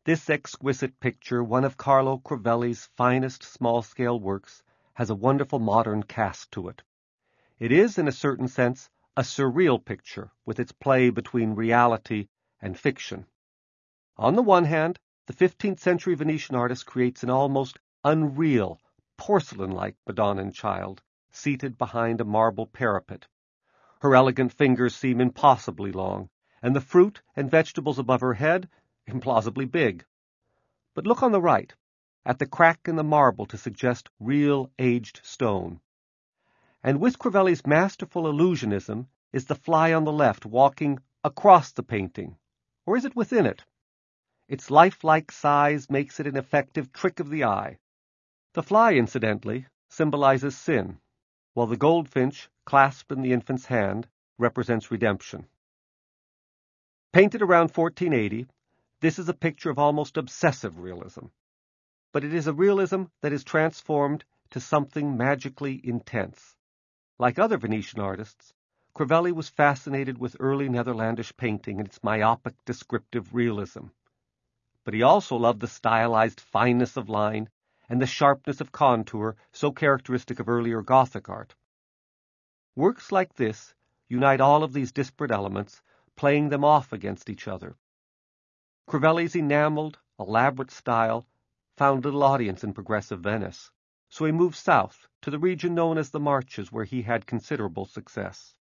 This exquisite picture, one of Carlo Crivelli's finest small-scale works, has a wonderful modern cast to it. It is, in a certain sense, a surreal picture with its play between reality and fiction. On the one hand, the 15th century Venetian artist creates an almost unreal, porcelain-like Madonna and Child, seated behind a marble parapet. Her elegant fingers seem impossibly long, and the fruit and vegetables above her head implausibly big. But look on the right, at the crack in the marble to suggest real aged stone. And with Crivelli's masterful illusionism is the fly on the left walking across the painting, or is it within it? Its lifelike size makes it an effective trick of the eye. The fly, incidentally, symbolizes sin, while the goldfinch, clasped in the infant's hand, represents redemption. Painted around 1480, this is a picture of almost obsessive realism, but it is a realism that is transformed to something magically intense. Like other Venetian artists, Crivelli was fascinated with early Netherlandish painting and its myopic descriptive realism. But he also loved the stylized fineness of line and the sharpness of contour so characteristic of earlier Gothic art. Works like this unite all of these disparate elements, playing them off against each other. Crivelli's enameled, elaborate style found little audience in progressive Venice, so he moved south to the region known as the Marches, where he had considerable success.